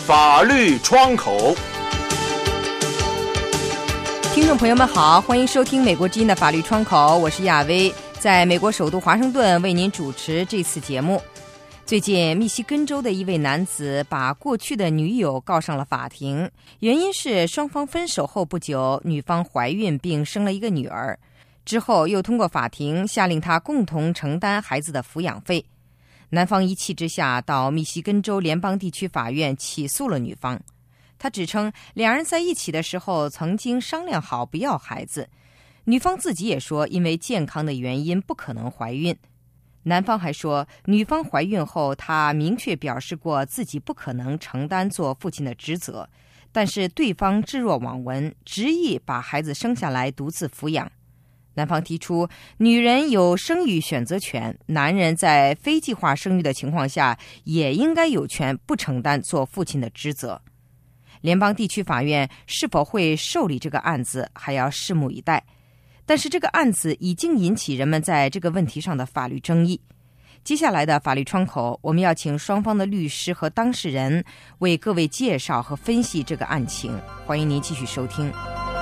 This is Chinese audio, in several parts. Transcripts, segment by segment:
法律窗口。 听众朋友们好，欢迎收听美国之音的法律窗口，我是亚薇，在美国首都华盛顿为您主持这次节目。最近密西根州的一位男子把过去的女友告上了法庭，原因是双方分手后不久，女方怀孕并生了一个女儿，之后又通过法庭下令他共同承担孩子的抚养费。男方一气之下到密西根州联邦地区法院起诉了女方。他指称两人在一起的时候曾经商量好不要孩子，女方自己也说因为健康的原因不可能怀孕。男方还说女方怀孕后他明确表示过自己不可能承担做父亲的职责，但是对方置若罔闻，执意把孩子生下来独自抚养。男方提出女人有生育选择权，男人在非计划生育的情况下也应该有权不承担做父亲的职责。联邦地区法院是否会受理这个案子还要拭目以待，但是这个案子已经引起人们在这个问题上的法律争议。接下来的法律窗口，我们要请双方的律师和当事人为各位介绍和分析这个案情，欢迎您继续收听。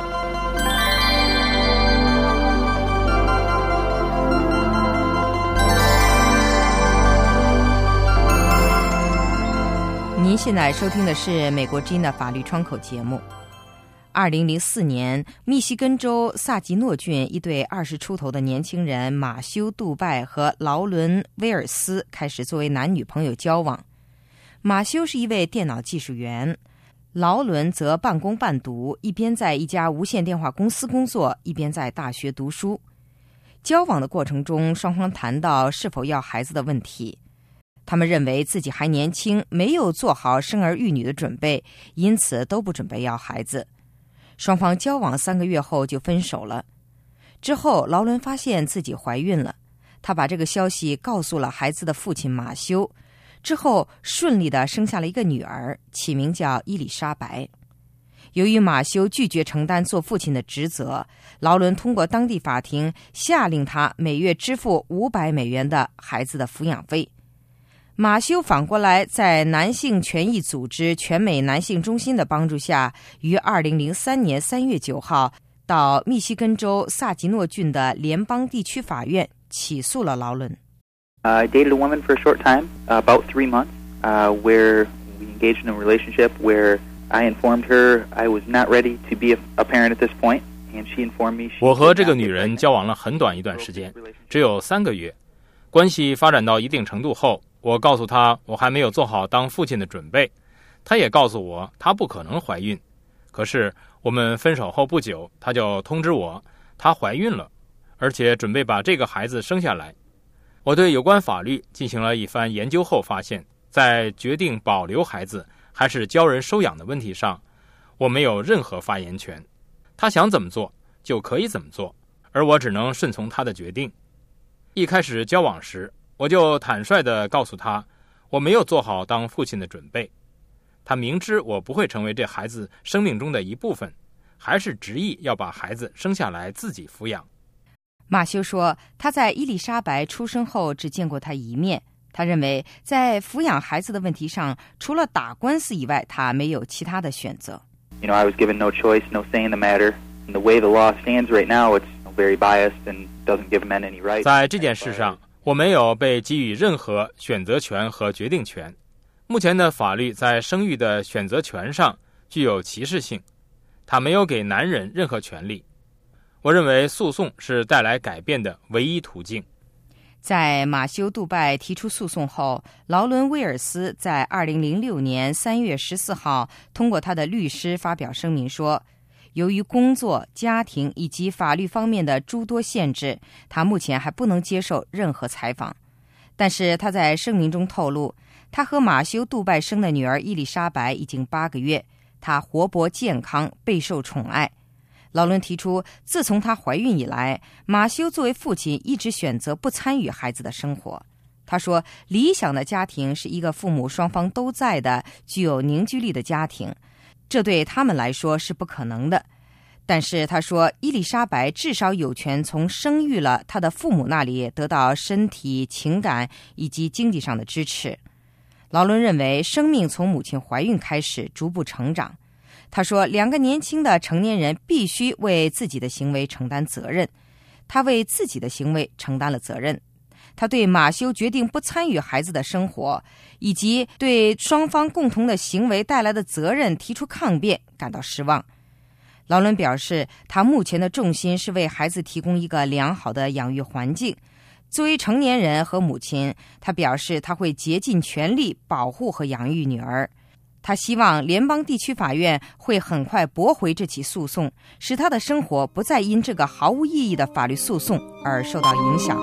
您现在收听的是美国之音的法律窗口节目。2004年，密西根州萨吉诺郡一对20出头的年轻人马修·杜拜和劳伦·威尔斯开始作为男女朋友交往。马修是一位电脑技术员，劳伦则半工半读，一边在一家无线电话公司工作，一边在大学读书。交往的过程中，双方谈到是否要孩子的问题。他们认为自己还年轻，没有做好生儿育女的准备，因此都不准备要孩子。双方交往3个月后就分手了。之后，劳伦发现自己怀孕了，他把这个消息告诉了孩子的父亲马修，之后顺利地生下了一个女儿，起名叫伊丽莎白。由于马修拒绝承担做父亲的职责，劳伦通过当地法庭下令他每月支付$500的孩子的抚养费。马修反过来在男性权益组织全美男性中心的帮助下，于2003年3月9号到密西根州萨吉诺郡的联邦地区法院起诉了劳伦。 I dated a woman for a short time, about 3 months, where we engaged in a relationship where I informed her I was not ready to be a parent at this point, and she informed me. 我和这个女人交往了很短一段时间，只有3个月。关系发展到一定程度后，我告诉她我还没有做好当父亲的准备，她也告诉我她不可能怀孕。可是我们分手后不久，她就通知我她怀孕了，而且准备把这个孩子生下来。我对有关法律进行了一番研究后发现，在决定保留孩子还是交人收养的问题上，我没有任何发言权。她想怎么做就可以怎么做，而我只能顺从她的决定。一开始交往时，我就坦率地告诉他我没有做好当父亲的准备。他明知我不会成为这孩子生命中的一部分，还是执意要把孩子生下来自己抚养。 马修说他在伊丽莎白出生后只见过她一面，他认为在抚养孩子的问题上，除了打官司以外，他没有其他的选择。 I was given no choice, no say in the matter. And the way the law stands right now, it's very biased and doesn't give men any rights. 在这件事上，我没有被给予任何选择权和决定权。目前的法律在生育的选择权上具有歧视性，它没有给男人任何权利。我认为诉讼是带来改变的唯一途径。 在马修·杜拜提出诉讼后，劳伦·威尔斯在2006年3月14号通过他的律师发表声明说，由于工作、家庭以及法律方面的诸多限制，他目前还不能接受任何采访。但是他在声明中透露，他和马修·杜拜生的女儿伊丽莎白已经8个月，她活泼健康，备受宠爱。劳伦提出，自从她怀孕以来，马修作为父亲一直选择不参与孩子的生活。他说，理想的家庭是一个父母双方都在的、具有凝聚力的家庭，这对他们来说是不可能的。但是他说，伊丽莎白至少有权从生育了她的父母那里得到身体、情感以及经济上的支持。 劳伦认为，生命从母亲怀孕开始逐步成长。他说，2个年轻的成年人必须为自己的行为承担责任。他为自己的行为承担了责任。他对马修决定不参与孩子的生活，以及对双方共同的行为带来的责任提出抗辩感到失望。劳伦表示，他目前的重心是为孩子提供一个良好的养育环境。作为成年人和母亲，他表示他会竭尽全力保护和养育女儿。他希望联邦地区法院会很快驳回这起诉讼，使他的生活不再因这个毫无意义的法律诉讼而受到影响。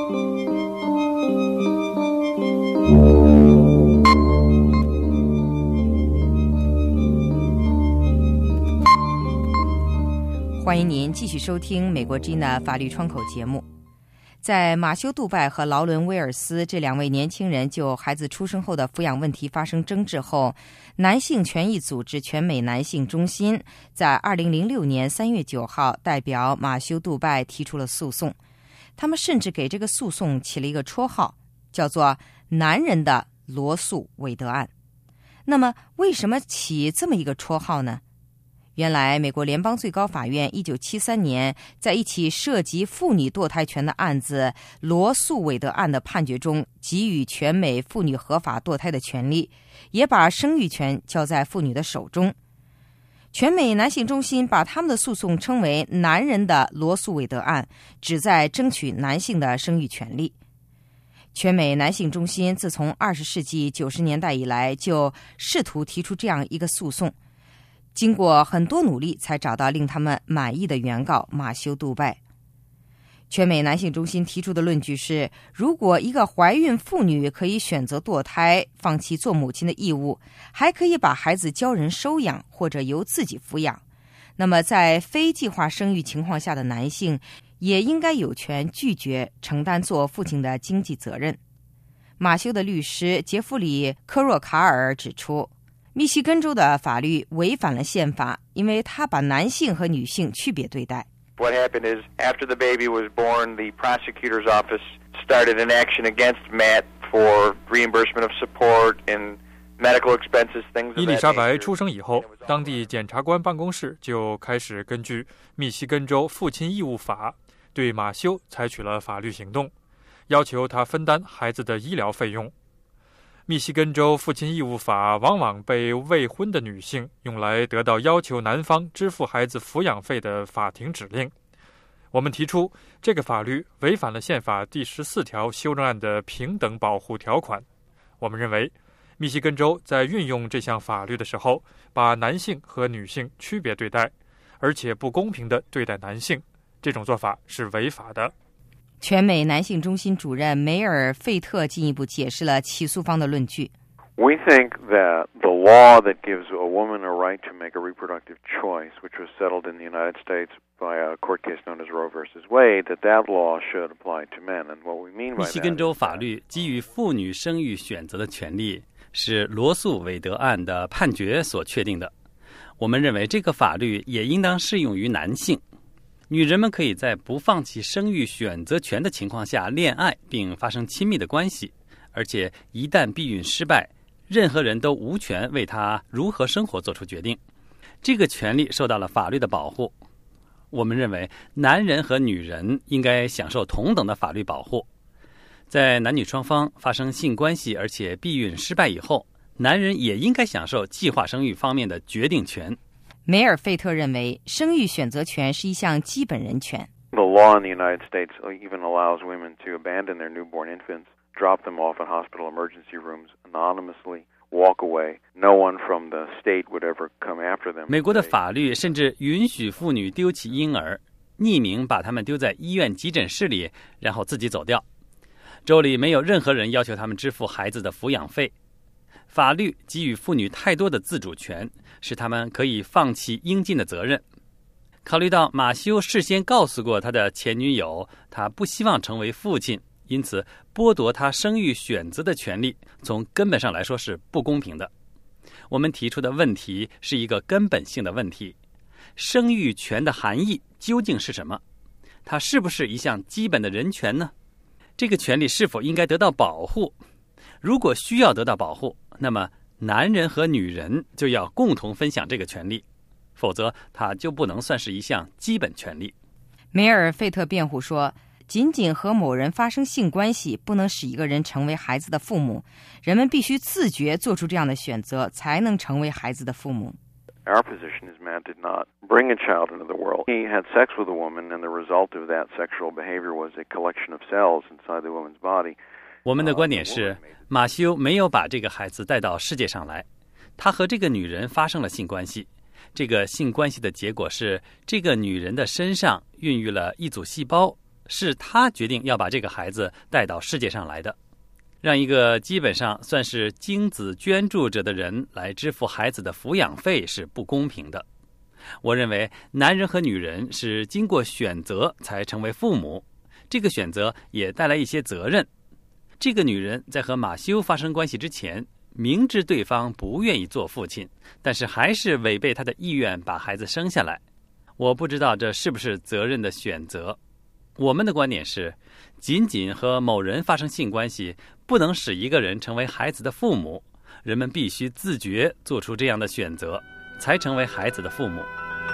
欢迎您继续收听美国之音的法律窗口节目。在马修·杜拜和劳伦·威尔斯这2位年轻人就孩子出生后的抚养问题发生争执后，男性权益组织全美男性中心在2006年3月9号代表马修·杜拜提出了诉讼。他们甚至给这个诉讼起了一个绰号，叫做男人的罗素·韦德案。那么为什么起这么一个绰号呢？原来美国联邦最高法院1973年在一起涉及妇女堕胎权的案子罗素韦德案的判决中，给予全美妇女合法堕胎的权利，也把生育权交在妇女的手中。全美男性中心把他们的诉讼称为男人的罗素韦德案，旨在争取男性的生育权利。全美男性中心自从20世纪90年代以来就试图提出这样一个诉讼，经过很多努力才找到令他们满意的原告马修·杜拜。全美男性中心提出的论据是，如果一个怀孕妇女可以选择堕胎，放弃做母亲的义务，还可以把孩子交人收养或者由自己抚养，那么在非计划生育情况下的男性也应该有权拒绝承担做父亲的经济责任。马修的律师杰弗里·科若卡尔指出，密西根州的法律违反了宪法，因为他把男性和女性区别对待。 What happened is, after the baby was born, the prosecutor's office started an action against Matt for reimbursement of support and medical expenses, things of that nature. 伊丽莎白出生以后，当地检察官办公室就开始根据密西根州父亲义务法对马修采取了法律行动，要求他分担孩子的医疗费用。密西根州父亲义务法往往被未婚的女性用来得到要求男方支付孩子抚养费的法庭指令。我们提出这个法律违反了宪法第14条修正案的平等保护条款。我们认为密西根州在运用这项法律的时候，把男性和女性区别对待，而且不公平地对待男性，这种做法是违法的。 全美男性中心主任梅尔·费特进一步解释了起诉方的论据。 We think that the law that gives a woman a right to make a reproductive choice, which was settled in the United States by a court case known as Roe v. Wade, that law should apply to men. And what we mean by that 密西根州法律基于妇女生育选择的权利，是罗素韦德案的判决所确定的。我们认为这个法律也应当适用于男性。女人们可以在不放弃生育选择权的情况下恋爱并发生亲密的关系，而且一旦避孕失败，任何人都无权为她如何生活做出决定。这个权利受到了法律的保护。我们认为男人和女人应该享受同等的法律保护。在男女双方发生性关系而且避孕失败以后，男人也应该享受计划生育方面的决定权。 梅尔·费特认为，生育选择权是一项基本人权。 The law in the United States even allows women to abandon their newborn infants, drop them off in hospital emergency rooms anonymously, walk away. No one from the state would ever come after them. 美国的法律甚至允许妇女丢弃婴儿，匿名把他们丢在医院急诊室里，然后自己走掉。州里没有任何人要求他们支付孩子的抚养费。法律给予妇女太多的自主权，使他们可以放弃应尽的责任。考虑到马修事先告诉过他的前女友，他不希望成为父亲，因此剥夺他生育选择的权利，从根本上来说是不公平的。我们提出的问题是一个根本性的问题：生育权的含义究竟是什么？它是不是一项基本的人权呢？这个权利是否应该得到保护？ 如果需要得到保护，那么男人和女人就要共同分享这个权利，否则它就不能算是一项基本权利。 梅尔费特辩护说，仅仅和某人发生性关系不能使一个人成为孩子的父母，人们必须自觉做出这样的选择，才能成为孩子的父母。 Our position is man did not bring a child into the world. He had sex with a woman, and the result of that sexual behavior was a collection of cells inside the woman's body. 我们的观点是，马修没有把这个孩子带到世界上来，他和这个女人发生了性关系。这个性关系的结果是，这个女人的身上孕育了一组细胞，是她决定要把这个孩子带到世界上来的。让一个基本上算是精子捐助者的人来支付孩子的抚养费是不公平的。我认为男人和女人是经过选择才成为父母，这个选择也带来一些责任。这个女人在和马修发生关系之前，明知对方不愿意做父亲，但是还是违背他的意愿把孩子生下来。我不知道这是不是责任的选择。我们的观点是，仅仅和某人发生性关系不能使一个人成为孩子的父母，人们必须自觉做出这样的选择，才成为孩子的父母。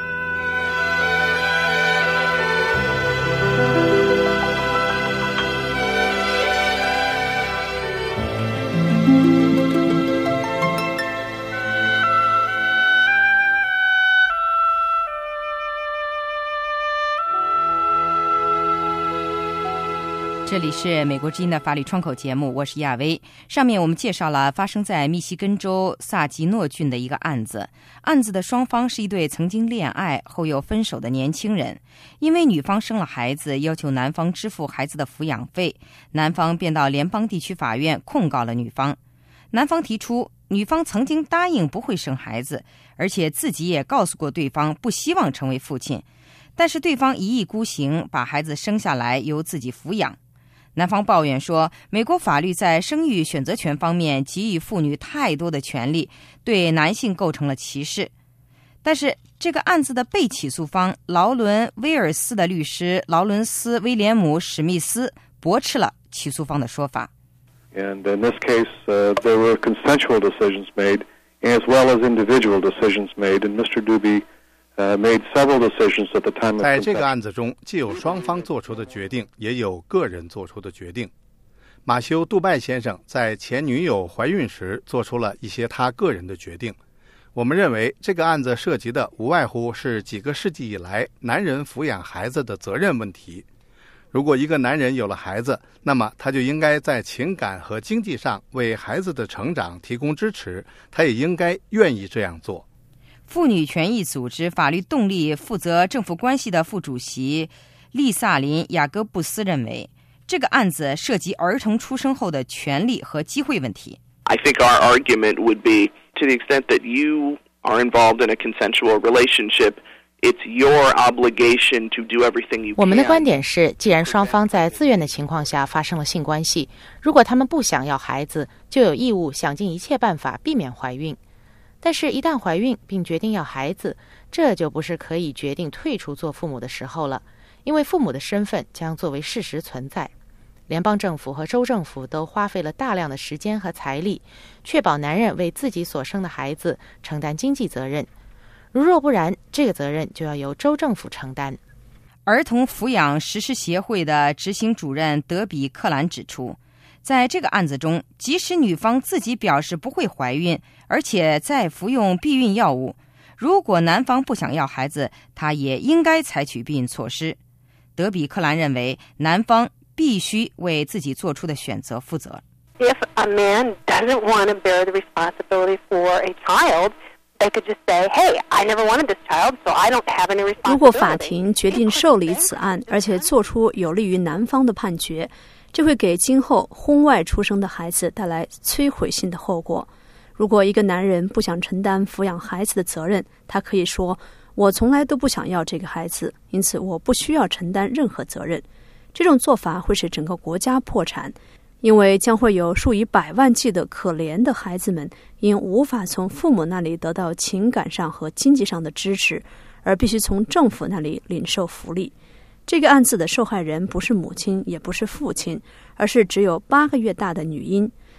这里是美国之音的法律窗口节目，我是亚薇。上面我们介绍了发生在密西根州萨吉诺郡的一个案子。案子的双方是一对曾经恋爱后又分手的年轻人，因为女方生了孩子，要求男方支付孩子的抚养费，男方便到联邦地区法院控告了女方。男方提出，女方曾经答应不会生孩子，而且自己也告诉过对方不希望成为父亲，但是对方一意孤行，把孩子生下来由自己抚养。男方抱怨说，美国法律在生育选择权方面给予妇女太多的权利，对男性构成了歧视。但是这个案子的被起诉方劳伦·威尔斯的律师劳伦斯·威廉姆·史密斯驳斥了起诉方的说法。 And in this case, there were consensual decisions made, as well as individual decisions made, and Mr. Doobie...made several decisions at the time of 在这个案子中，既有双方做出的决定，也有个人做出的决定。马修·杜拜先生在前女友怀孕时做出了一些他个人的决定。我们认为这个案子涉及的无外乎是几个世纪以来男人抚养孩子的责任问题。如果一个男人有了孩子，那么他就应该在情感和经济上为孩子的成长提供支持，他也应该愿意这样做。 妇女权益组织法律动力负责政府关系的副主席丽萨琳·雅各布斯认为，这个案子涉及儿童出生后的权利和机会问题。 I think our argument would be, to the extent that you are involved in a consensual relationship, it's your obligation to do everything you can. 我们的观点是，既然双方在自愿的情况下发生了性关系，如果他们不想要孩子，就有义务想尽一切办法避免怀孕。但是一旦怀孕并决定要孩子，这就不是可以决定退出做父母的时候了，因为父母的身份将作为事实存在。联邦政府和州政府都花费了大量的时间和财力，确保男人为自己所生的孩子承担经济责任。如若不然，这个责任就要由州政府承担。 儿童抚养实施协会的执行主任德比·克兰指出，在这个案子中，即使女方自己表示不会怀孕，而且在服用避孕药物，如果男方不想要孩子，他也应该采取避孕措施。德比·克兰认为，男方必须为自己做出的选择负责。 If a man doesn't want to bear the responsibility for a child, they could just say, hey, I never wanted this child, so I don't have any responsibility. 如果法庭决定受理此案，而且做出有利于男方的判决，这会给今后婚外出生的孩子带来摧毁性的后果。如果一个男人不想承担抚养孩子的责任，他可以说，我从来都不想要这个孩子，因此我不需要承担任何责任。这种做法会使整个国家破产，因为将会有数以百万计的可怜的孩子们因无法从父母那里得到情感上和经济上的支持，而必须从政府那里领受福利。这个案子的受害人不是母亲，也不是父亲，而是只有8个月大的女婴。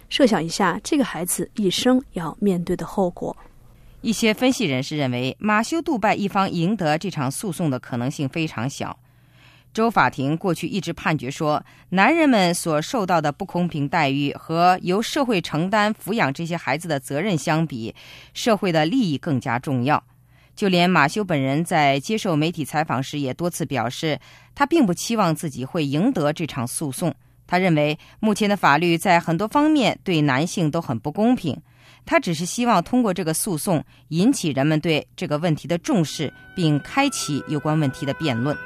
设想一下这个孩子一生要面对的后果。 一些分析人士认为，马修杜拜一方赢得这场诉讼的可能性非常小。州法庭过去一直判决说，男人们所受到的不公平待遇和由社会承担抚养这些孩子的责任相比，社会的利益更加重要。就连马修本人在接受媒体采访时也多次表示，他并不期望自己会赢得这场诉讼。他认为目前的法律在很多方面对男性都很不公平，他只是希望通过这个诉讼引起人们对这个问题的重视，并开启有关问题的辩论。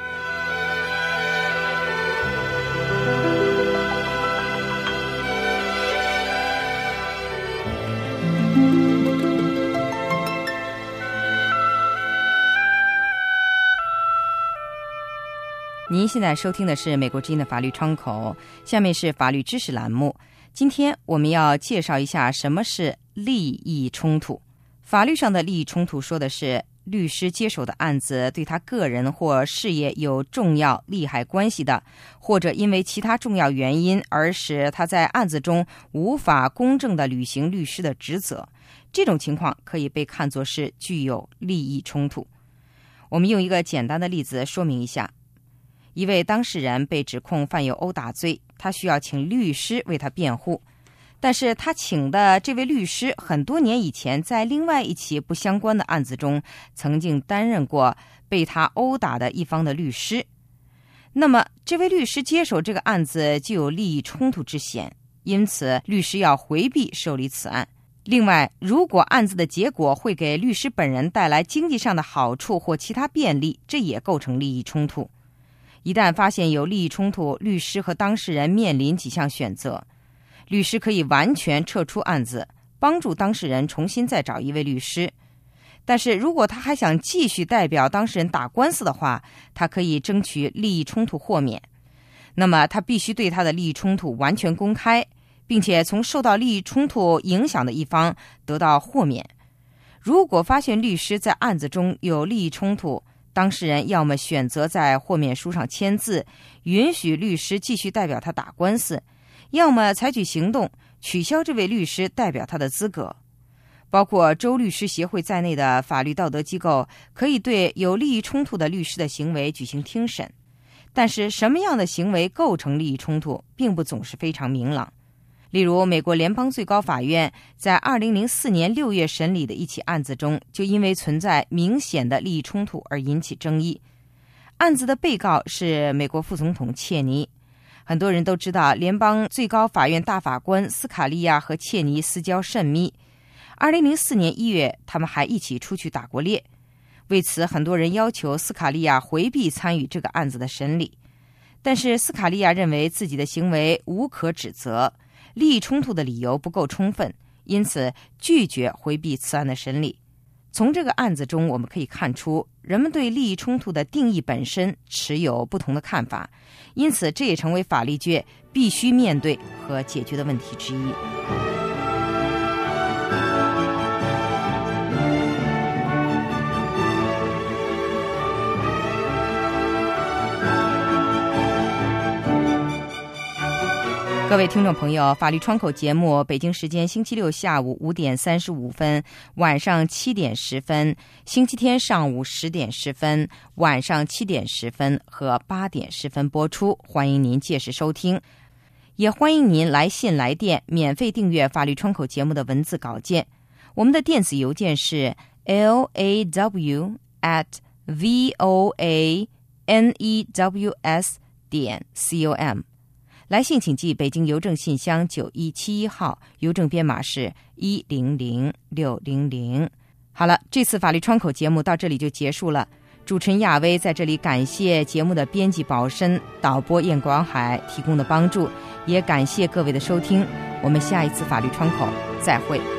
您现在收听的是美国之音的法律窗口，下面是法律知识栏目。今天我们要介绍一下什么是利益冲突。法律上的利益冲突说的是律师接手的案子对他个人或事业有重要利害关系的，或者因为其他重要原因而使他在案子中无法公正地履行律师的职责。这种情况可以被看作是具有利益冲突。我们用一个简单的例子说明一下。一位当事人被指控犯有殴打罪，他需要请律师为他辩护，但是他请的这位律师很多年以前在另外一起不相关的案子中曾经担任过被他殴打的一方的律师。那么这位律师接手这个案子就有利益冲突之嫌，因此律师要回避受理此案。另外，如果案子的结果会给律师本人带来经济上的好处或其他便利，这也构成利益冲突。一旦发现有利益冲突，律师和当事人面临几项选择。律师可以完全撤出案子，帮助当事人重新再找一位律师。但是如果他还想继续代表当事人打官司的话，他可以争取利益冲突豁免。那么他必须对他的利益冲突完全公开，并且从受到利益冲突影响的一方得到豁免。如果发现律师在案子中有利益冲突，当事人要么选择在豁免书上签字，允许律师继续代表他打官司，要么采取行动，取消这位律师代表他的资格。包括州律师协会在内的法律道德机构可以对有利益冲突的律师的行为举行听审，但是什么样的行为构成利益冲突，并不总是非常明朗。例如，美国联邦最高法院在2004年6月审理的一起案子中，就因为存在明显的利益冲突而引起争议。案子的被告是美国副总统切尼。很多人都知道，联邦最高法院大法官斯卡利亚和切尼私交甚密。2004年1月，他们还一起出去打过猎。为此，很多人要求斯卡利亚回避参与这个案子的审理。但是斯卡利亚认为自己的行为无可指责，利益冲突的理由不够充分，因此拒绝回避此案的审理。从这个案子中我们可以看出，人们对利益冲突的定义本身持有不同的看法，因此这也成为法律界必须面对和解决的问题之一。各位听众朋友，法律窗口节目北京时间星期六下午5点35分，晚上7点10分，星期天上午10点10分，晚上7点10分和8点10分播出，欢迎您届时收听。也欢迎您来信来电免费订阅法律窗口节目的文字稿件。我们的电子邮件是 law@voanews.com。来信请寄北京邮政信箱9171号，邮政编码是100600。好了，这次法律窗口节目到这里就结束了。主持人亚薇在这里感谢节目的编辑宝申、导播燕广海提供的帮助，也感谢各位的收听。我们下一次法律窗口再会。